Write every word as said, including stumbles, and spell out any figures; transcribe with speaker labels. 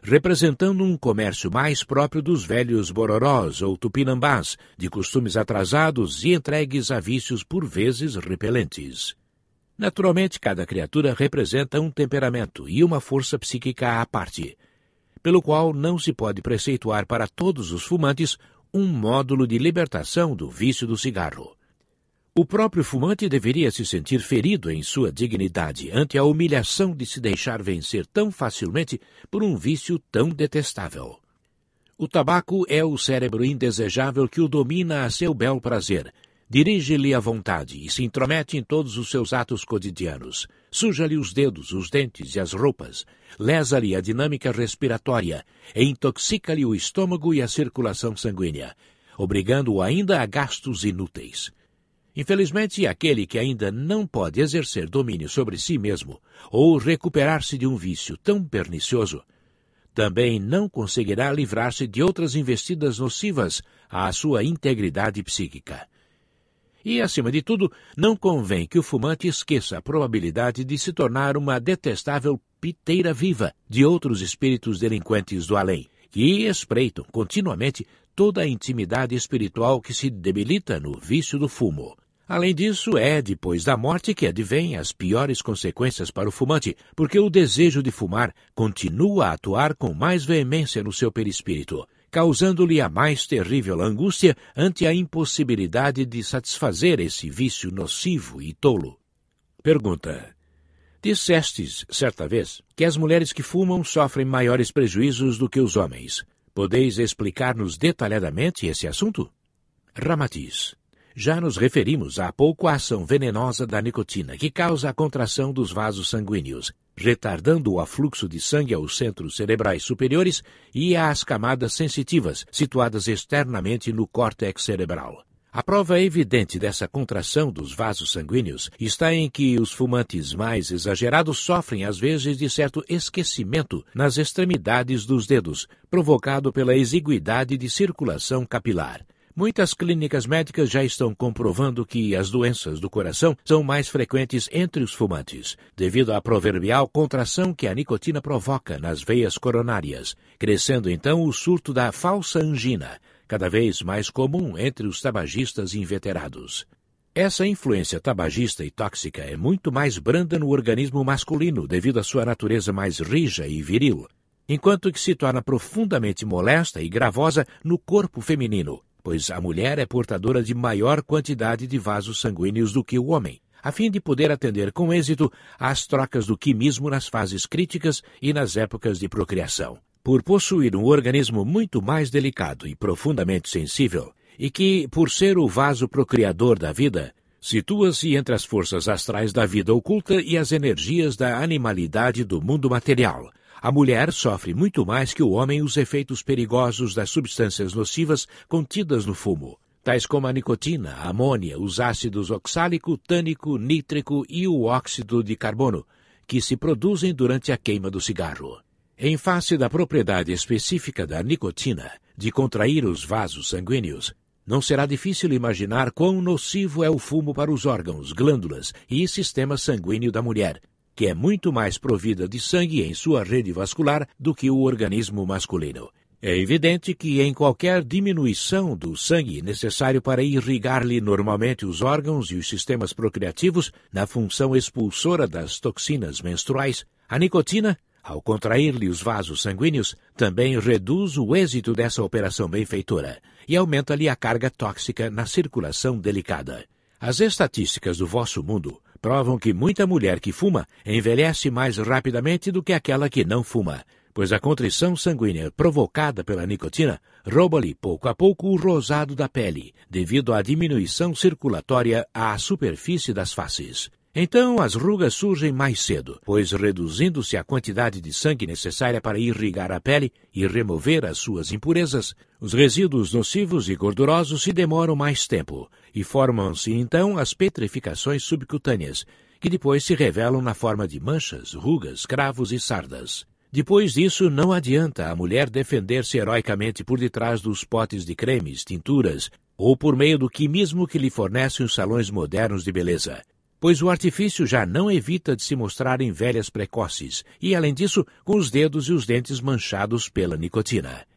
Speaker 1: representando um comércio mais próprio dos velhos bororós ou tupinambás, de costumes atrasados e entregues a vícios por vezes repelentes. Naturalmente, cada criatura representa um temperamento e uma força psíquica à parte, pelo qual não se pode preceituar para todos os fumantes um módulo de libertação do vício do cigarro. O próprio fumante deveria se sentir ferido em sua dignidade ante a humilhação de se deixar vencer tão facilmente por um vício tão detestável. O tabaco é o cérebro indesejável que o domina a seu bel prazer, dirige-lhe a vontade e se intromete em todos os seus atos cotidianos. Suja-lhe os dedos, os dentes e as roupas, lesa-lhe a dinâmica respiratória e intoxica-lhe o estômago e a circulação sanguínea, obrigando-o ainda a gastos inúteis. Infelizmente, aquele que ainda não pode exercer domínio sobre si mesmo ou recuperar-se de um vício tão pernicioso, também não conseguirá livrar-se de outras investidas nocivas à sua integridade psíquica. E, acima de tudo, não convém que o fumante esqueça a probabilidade de se tornar uma detestável piteira viva de outros espíritos delinquentes do além, que espreitam continuamente toda a intimidade espiritual que se debilita no vício do fumo. Além disso, é depois da morte que advêm as piores consequências para o fumante, porque o desejo de fumar continua a atuar com mais veemência no seu perispírito, causando-lhe a mais terrível angústia ante a impossibilidade de satisfazer esse vício nocivo e tolo. Pergunta: dissestes, certa vez, que as mulheres que fumam sofrem maiores prejuízos do que os homens. Podeis explicar-nos detalhadamente esse assunto? Ramatiz: já nos referimos há pouco à ação venenosa da nicotina, que causa a contração dos vasos sanguíneos, retardando o afluxo de sangue aos centros cerebrais superiores e às camadas sensitivas, situadas externamente no córtex cerebral. A prova evidente dessa contração dos vasos sanguíneos está em que os fumantes mais exagerados sofrem às vezes de certo esquecimento nas extremidades dos dedos, provocado pela exiguidade de circulação capilar. Muitas clínicas médicas já estão comprovando que as doenças do coração são mais frequentes entre os fumantes, devido à proverbial contração que a nicotina provoca nas veias coronárias, crescendo então o surto da falsa angina, cada vez mais comum entre os tabagistas inveterados. Essa influência tabagista e tóxica é muito mais branda no organismo masculino devido à sua natureza mais rija e viril, enquanto que se torna profundamente molesta e gravosa no corpo feminino, pois a mulher é portadora de maior quantidade de vasos sanguíneos do que o homem, a fim de poder atender com êxito às trocas do quimismo nas fases críticas e nas épocas de procriação. Por possuir um organismo muito mais delicado e profundamente sensível, e que, por ser o vaso procriador da vida, situa-se entre as forças astrais da vida oculta e as energias da animalidade do mundo material, a mulher sofre muito mais que o homem os efeitos perigosos das substâncias nocivas contidas no fumo, tais como a nicotina, a amônia, os ácidos oxálico, tânico, nítrico e o óxido de carbono, que se produzem durante a queima do cigarro. Em face da propriedade específica da nicotina de contrair os vasos sanguíneos, não será difícil imaginar quão nocivo é o fumo para os órgãos, glândulas e sistema sanguíneo da mulher, que é muito mais provida de sangue em sua rede vascular do que o organismo masculino. É evidente que em qualquer diminuição do sangue necessário para irrigar-lhe normalmente os órgãos e os sistemas procriativos na função expulsora das toxinas menstruais, a nicotina, ao contrair-lhe os vasos sanguíneos, também reduz o êxito dessa operação benfeitora e aumenta-lhe a carga tóxica na circulação delicada. As estatísticas do vosso mundo provam que muita mulher que fuma envelhece mais rapidamente do que aquela que não fuma, pois a contrição sanguínea provocada pela nicotina rouba-lhe pouco a pouco o rosado da pele, devido à diminuição circulatória à superfície das faces. Então as rugas surgem mais cedo, pois reduzindo-se a quantidade de sangue necessária para irrigar a pele e remover as suas impurezas, os resíduos nocivos e gordurosos se demoram mais tempo e formam-se então as petrificações subcutâneas, que depois se revelam na forma de manchas, rugas, cravos e sardas. Depois disso, não adianta a mulher defender-se heroicamente por detrás dos potes de cremes, tinturas ou por meio do quimismo que lhe fornecem os salões modernos de beleza, pois o artifício já não evita de se mostrarem velhas precoces e, além disso, com os dedos e os dentes manchados pela nicotina.